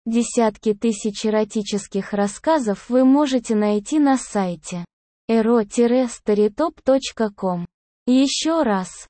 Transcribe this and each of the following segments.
Десятки тысяч эротических рассказов вы можете найти на сайте ero-storytop.com. Еще раз,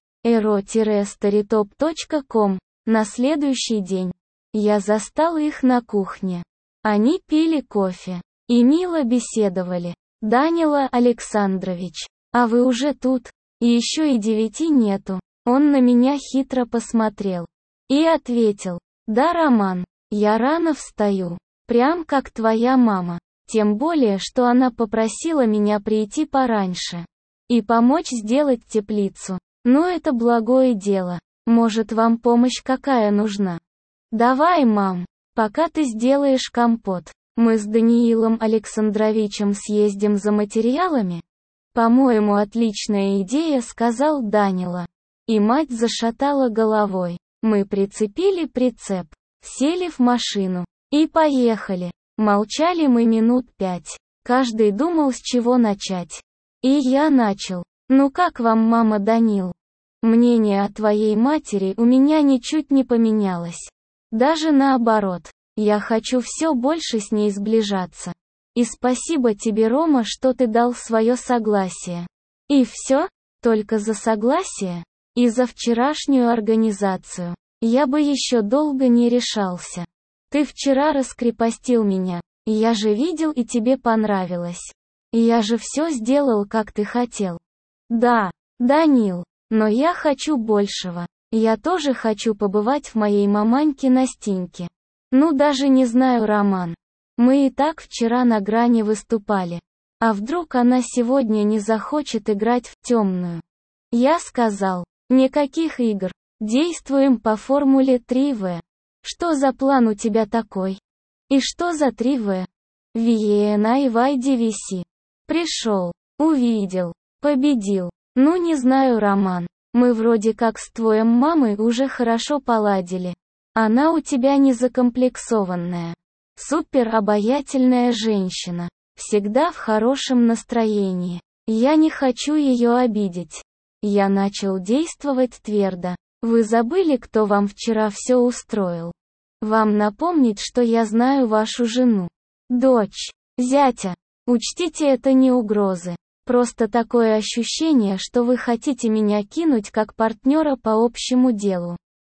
ero-storytop.com. На следующий день я застал их на кухне. Они пили кофе и мило беседовали. «Данила Александрович, а вы уже тут? И еще и 9 нету». Он на меня хитро посмотрел и ответил: «Да, Роман, я рано встаю, прям как твоя мама. Тем более, что она попросила меня прийти пораньше и помочь сделать теплицу. Ну это благое дело. Может, вам помощь какая нужна? Давай, мам, пока ты сделаешь компот, мы с Даниилом Александровичем съездим за материалами». «По-моему, отличная идея», — сказал Данила. И мать зашатала головой. Мы прицепили прицеп, сели в машину и поехали. Молчали мы минут 5. Каждый думал, с чего начать. И я начал. «Ну как вам, мама, Данил? Мнение о твоей матери у меня ничуть не поменялось. Даже наоборот, я хочу все больше с ней сближаться. И спасибо тебе, Рома, что ты дал свое согласие». «И все? Только за согласие? И за вчерашнюю организацию? Я бы еще долго не решался. Ты вчера раскрепостил меня. Я же видел, и тебе понравилось. Я же все сделал, как ты хотел». «Да, Данил, но я хочу большего. Я тоже хочу побывать в моей маманьке Настеньке. Ну даже не знаю, Роман. Мы и так вчера на грани выступали. А вдруг она сегодня не захочет играть в темную?» Я сказал: «Никаких игр. Действуем по формуле 3В. Что за план у тебя такой?» «И что за 3В?» «Виена и VDVC. Пришел, увидел, победил. Ну не знаю, Роман. Мы вроде как с твоей мамой уже хорошо поладили. Она у тебя не закомплексованная. Супер обаятельная женщина. Всегда в хорошем настроении. Я не хочу ее обидеть». Я начал действовать твердо. «Вы забыли, кто вам вчера все устроил? Вам напомнить, что я знаю вашу жену, дочь, зятя? Учтите, это не угрозы. Просто такое ощущение, что вы хотите меня кинуть как партнера по общему делу.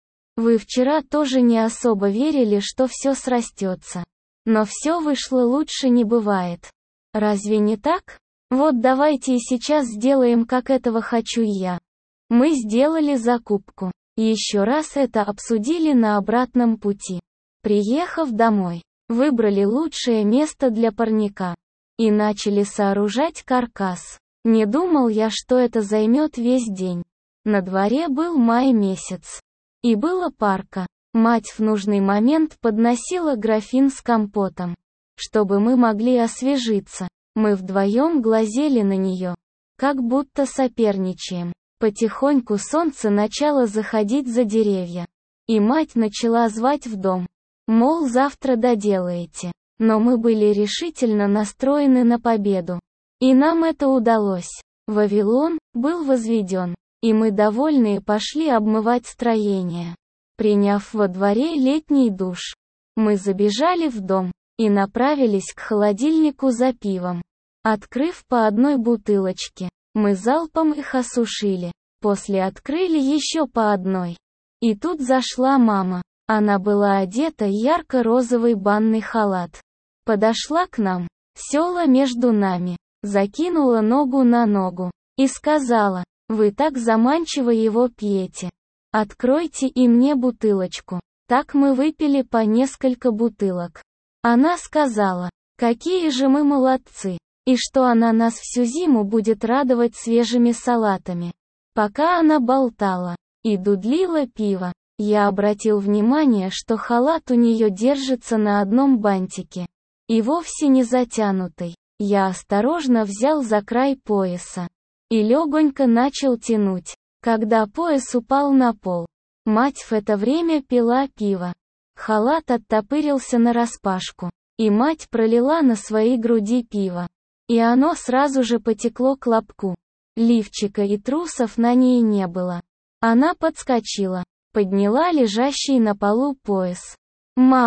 Вы вчера тоже не особо верили, что все срастется. Но все вышло, лучше не бывает. Разве не так? Вот давайте и сейчас сделаем, как этого хочу я». Мы сделали закупку. Еще раз это обсудили на обратном пути. Приехав домой, выбрали лучшее место для парника и начали сооружать каркас. Не думал я, что это займет весь день. На дворе был май месяц. И было парко. Мать в нужный момент подносила графин с компотом, чтобы мы могли освежиться. Мы вдвоем глазели на нее, как будто соперничаем. Потихоньку солнце начало заходить за деревья. И мать начала звать в дом. Мол, завтра доделаете. Но мы были решительно настроены на победу. И нам это удалось. Вавилон был возведен. И мы, довольные, пошли обмывать строение. Приняв во дворе летний душ, мы забежали в дом и направились к холодильнику за пивом. Открыв по одной бутылочке, мы залпом их осушили. После открыли еще по одной. И тут зашла мама. Она была одета в ярко-розовый банный халат. Подошла к нам, села между нами, закинула ногу на ногу и сказала: «Вы так заманчиво его пьете. Откройте и мне бутылочку». Так мы выпили по несколько бутылок. Она сказала: «Какие же мы молодцы, и что она нас всю зиму будет радовать свежими салатами». Пока она болтала и дудлила пиво, я обратил внимание, что халат у нее держится на одном бантике и вовсе не затянутый. Я осторожно взял за край пояса и легонько начал тянуть, когда пояс упал на пол. Мать в это время пила пиво. Халат оттопырился нараспашку, и мать пролила на свои груди пиво. И оно сразу же потекло к лобку. Лифчика и трусов на ней не было. Она подскочила, подняла лежащий на полу пояс. «Мам,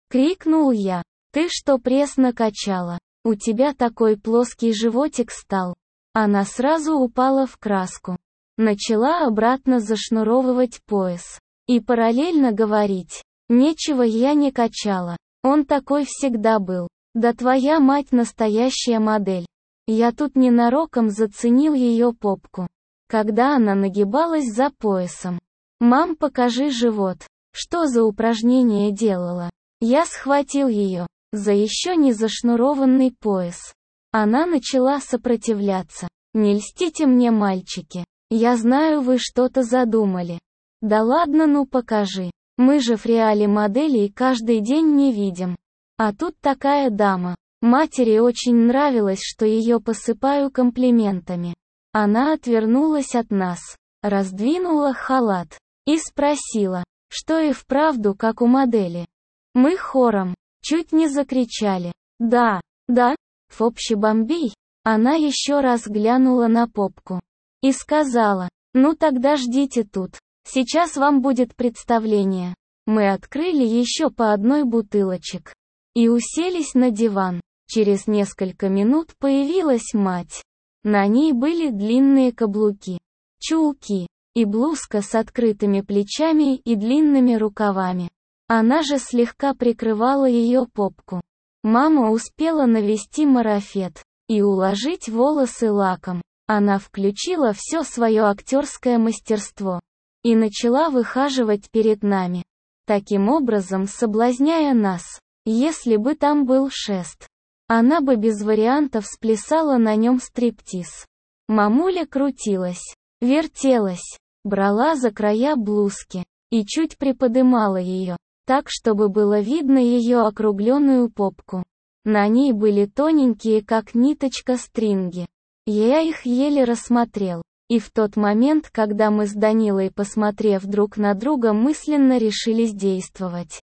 Крикнул я. Ты что пресс накачала? У тебя такой плоский животик стал. Она сразу упала в краску. Начала обратно зашнуровывать пояс. И параллельно говорить. Нечего я не качала. Он такой всегда был. Да твоя мать настоящая модель. Я тут ненароком заценил ее попку. Когда она нагибалась за поясом. Мам, покажи живот. Что за упражнение делала? Я схватил ее за еще не зашнурованный пояс. Она начала сопротивляться. Не льстите мне, мальчики. Я знаю, вы что-то задумали. Да ладно, ну покажи. Мы же в реале моделей каждый день не видим. А тут такая дама. Матери очень нравилось, что ее посыпаю комплиментами. Она отвернулась от нас, раздвинула халат и спросила, что и вправду как у модели. Мы хором чуть не закричали. Да, да, в общебомбей. Она еще раз глянула на попку и сказала, ну тогда ждите тут. Сейчас вам будет представление. Мы открыли еще по одной бутылочек и уселись на диван. Через несколько минут появилась мать. На ней были длинные каблуки, чулки и блузка с открытыми плечами и длинными рукавами. Она же слегка прикрывала ее попку. Мама успела навести марафет и уложить волосы лаком. Она включила все свое актерское мастерство и начала выхаживать перед нами, таким образом соблазняя нас. Если бы там был шест, она бы без вариантов сплясала на нем стриптиз. Мамуля крутилась, вертелась, брала за края блузки и чуть приподымала ее, так чтобы было видно ее округленную попку. На ней были тоненькие как ниточка стринги. Я их еле рассмотрел. И в тот момент, когда мы с Данилой, посмотрев друг на друга, мысленно решились действовать,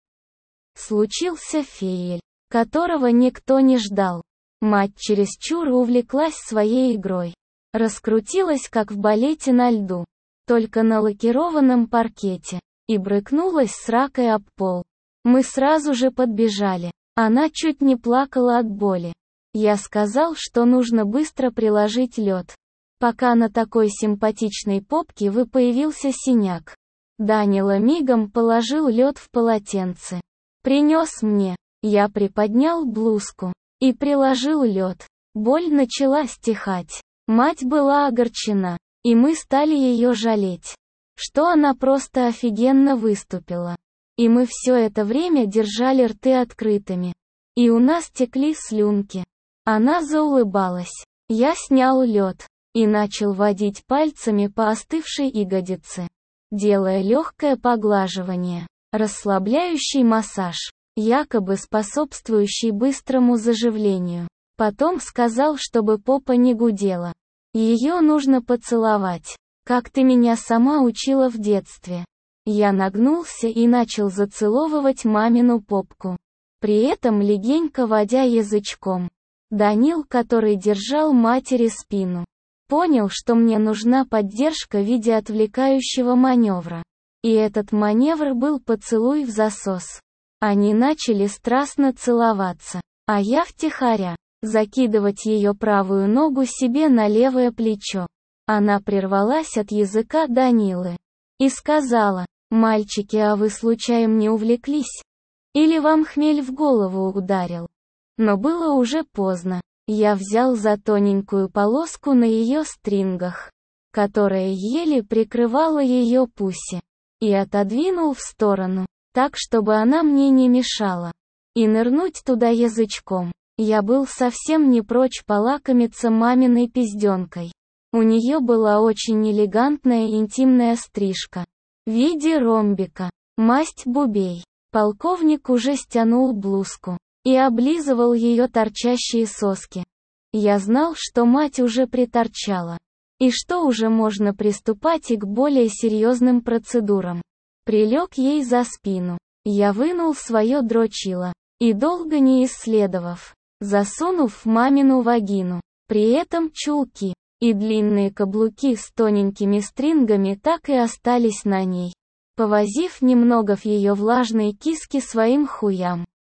случился фейль, которого никто не ждал. Мать чересчур увлеклась своей игрой. Раскрутилась как в балете на льду, только на лакированном паркете, и брыкнулась с ракой об пол. Мы сразу же подбежали. Она чуть не плакала от боли. Я сказал, что нужно быстро приложить лед, пока на такой симпатичной попке появился синяк. Данила мигом положил лед в полотенце. Принес мне. Я приподнял блузку и приложил лед. Боль начала стихать. Мать была огорчена, и мы стали ее жалеть, что она просто офигенно выступила. И мы все это время держали рты открытыми. И у нас текли слюнки. Она заулыбалась. Я снял лед и начал водить пальцами по остывшей ягодице, делая легкое поглаживание, расслабляющий массаж, якобы способствующий быстрому заживлению. Потом сказал, чтобы попа не гудела. Ее нужно поцеловать, как ты меня сама учила в детстве. Я нагнулся и начал зацеловывать мамину попку, при этом легенько водя язычком. Данил, который держал матери спину, понял, что мне нужна поддержка в виде отвлекающего маневра. И этот маневр был поцелуй в засос. Они начали страстно целоваться, а я втихаря закидывать ее правую ногу себе на левое плечо. Она прервалась от языка Данилы и сказала: «Мальчики, а вы случаем не увлеклись? Или вам хмель в голову ударил?» Но было уже поздно. Я взял за тоненькую полоску на ее стрингах, которая еле прикрывала ее пуси, и отодвинул в сторону, так чтобы она мне не мешала, и нырнуть туда язычком. Я был совсем не прочь полакомиться маминой пизденкой. У нее была очень элегантная интимная стрижка в виде ромбика, масть бубей. Полковник уже стянул блузку и облизывал ее торчащие соски. Я знал, что мать уже приторчала, и что уже можно приступать и к более серьезным процедурам. Прилег ей за спину. Я вынул свое дрочило, и долго не исследовав, засунув в мамину вагину. При этом чулки и длинные каблуки с тоненькими стрингами так и остались на ней. Повозив немного в ее влажной киске своим хуям,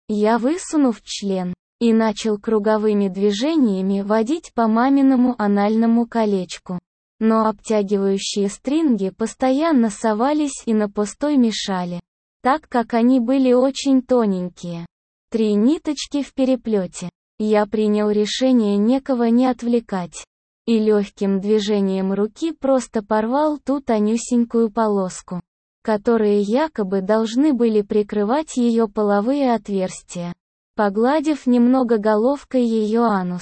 Я высунув член и начал круговыми движениями водить по маминому анальному колечку. Но обтягивающие стринги постоянно совались и на пустой мешали, так как они были очень тоненькие. 3 ниточки в переплете. Я принял решение никого не отвлекать. И легким движением руки просто порвал ту тонюсенькую полоску, которые якобы должны были прикрывать ее половые отверстия. Погладив немного головкой ее анус,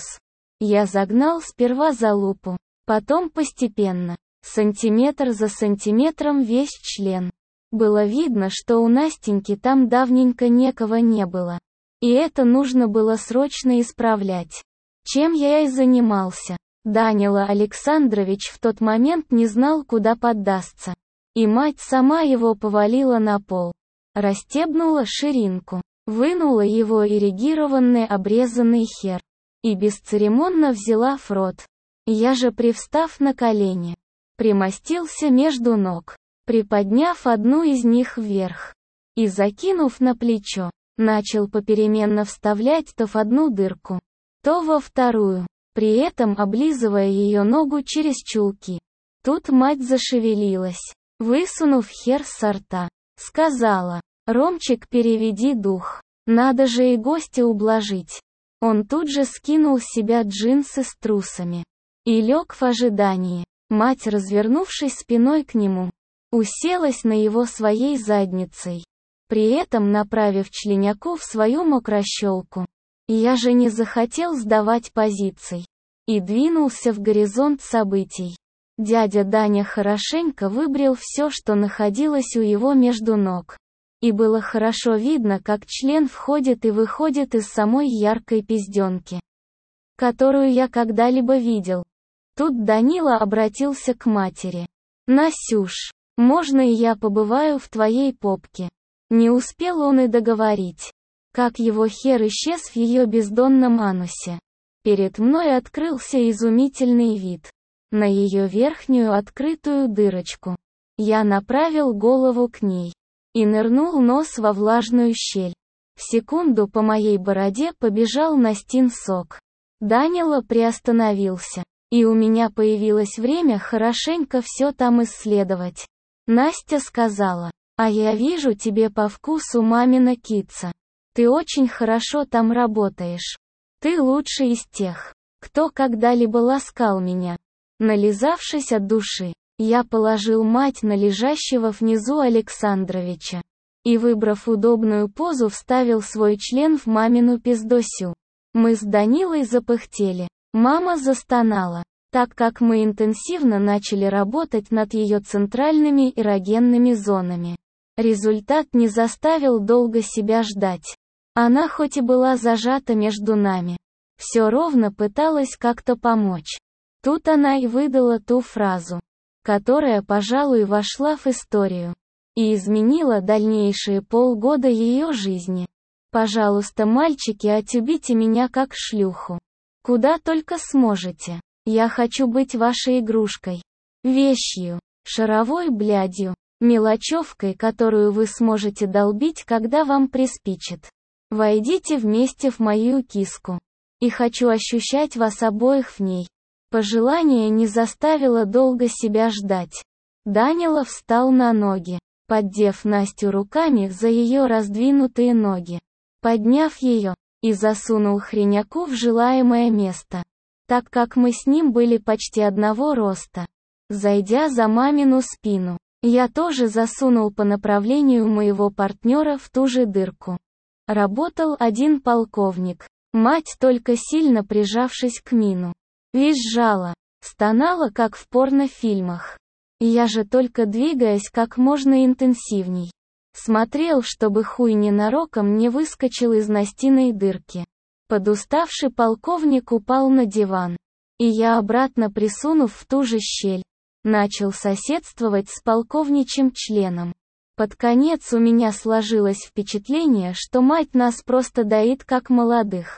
я загнал сперва за лупу, потом постепенно, сантиметр за сантиметром весь член. Было видно, что у Настеньки там давненько некого не было. И это нужно было срочно исправлять. Чем я и занимался. Данила Александрович в тот момент не знал, куда поддастся. И мать сама его повалила на пол. Расстебнула ширинку. Вынула его эрегированный обрезанный хер. И бесцеремонно взяла в рот. Я же, привстав на колени, примостился между ног, приподняв одну из них вверх. И закинув на плечо, начал попеременно вставлять то в одну дырку, то во вторую, при этом облизывая ее ногу через чулки. Тут мать зашевелилась, высунув хер со рта. Сказала: «Ромчик, переведи дух. Надо же и гостя ублажить». Он тут же скинул с себя джинсы с трусами и лег в ожидании. Мать, развернувшись спиной к нему, уселась на его своей задницей, при этом направив членяку в свою мокрощелку. Я же не захотел сдавать позиций и двинулся в горизонт событий. Дядя Даня хорошенько выбрил все, что находилось у его между ног. И было хорошо видно, как член входит и выходит из самой яркой пизденки, которую я когда-либо видел. Тут Данила обратился к матери. «Насюш, можно и я побываю в твоей попке?» Не успел он и договорить, как его хер исчез в ее бездонном анусе. Перед мной открылся изумительный вид на ее верхнюю открытую дырочку. Я направил голову к ней и нырнул нос во влажную щель. В секунду по моей бороде побежал Настин сок. Данила приостановился, и у меня появилось время хорошенько все там исследовать. Настя сказала: «А я вижу, тебе по вкусу мамина кица. Ты очень хорошо там работаешь. Ты лучший из тех, кто когда-либо ласкал меня». Нализавшись от души, я положил мать на лежащего внизу Александровича и, выбрав удобную позу, вставил свой член в мамину пиздосю. Мы с Данилой запыхтели. Мама застонала, так как мы интенсивно начали работать над ее центральными эрогенными зонами. Результат не заставил долго себя ждать. Она хоть и была зажата между нами, все ровно пыталась как-то помочь. Тут она и выдала ту фразу, которая, пожалуй, вошла в историю и изменила дальнейшие полгода ее жизни. «Пожалуйста, мальчики, отюбите меня как шлюху. Куда только сможете. Я хочу быть вашей игрушкой, вещью, шаровой блядью, мелочевкой, которую вы сможете долбить, когда вам приспичит. Войдите вместе в мою киску. И хочу ощущать вас обоих в ней». Пожелание не заставило долго себя ждать. Данила встал на ноги, поддев Настю руками за ее раздвинутые ноги, подняв ее, и засунул хреняку в желаемое место, так как мы с ним были почти одного роста. Зайдя за мамину спину, я тоже засунул по направлению моего партнера в ту же дырку. Работал один полковник. Мать, только сильно прижавшись к мину, визжала, стонала, как в порнофильмах. Я же, только двигаясь как можно интенсивней, смотрел, чтобы хуй ненароком не выскочил из Настиной дырки. Подуставший полковник упал на диван, и я, обратно присунув в ту же щель, начал соседствовать с полковничьим членом. Под конец у меня сложилось впечатление, что мать нас просто доит как молодых.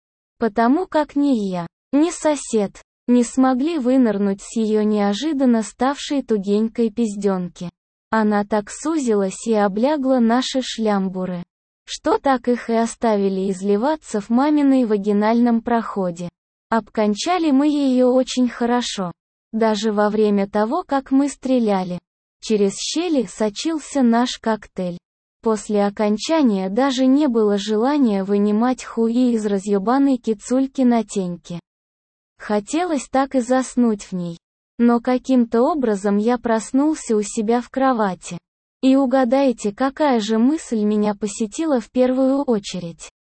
Потому как ни я, ни сосед не смогли вынырнуть с ее неожиданно ставшей тугенькой пизденки. Она так сузилась и облягла наши шлямбуры, что так их и оставили изливаться в маминой вагинальном проходе. Обкончали мы ее очень хорошо. Даже во время того, как мы стреляли. Через щели сочился наш коктейль. После окончания даже не было желания вынимать хуи из разъебанной кицульки на теньке. Хотелось так и заснуть в ней. Но каким-то образом я проснулся у себя в кровати. И угадайте, какая же мысль меня посетила в первую очередь.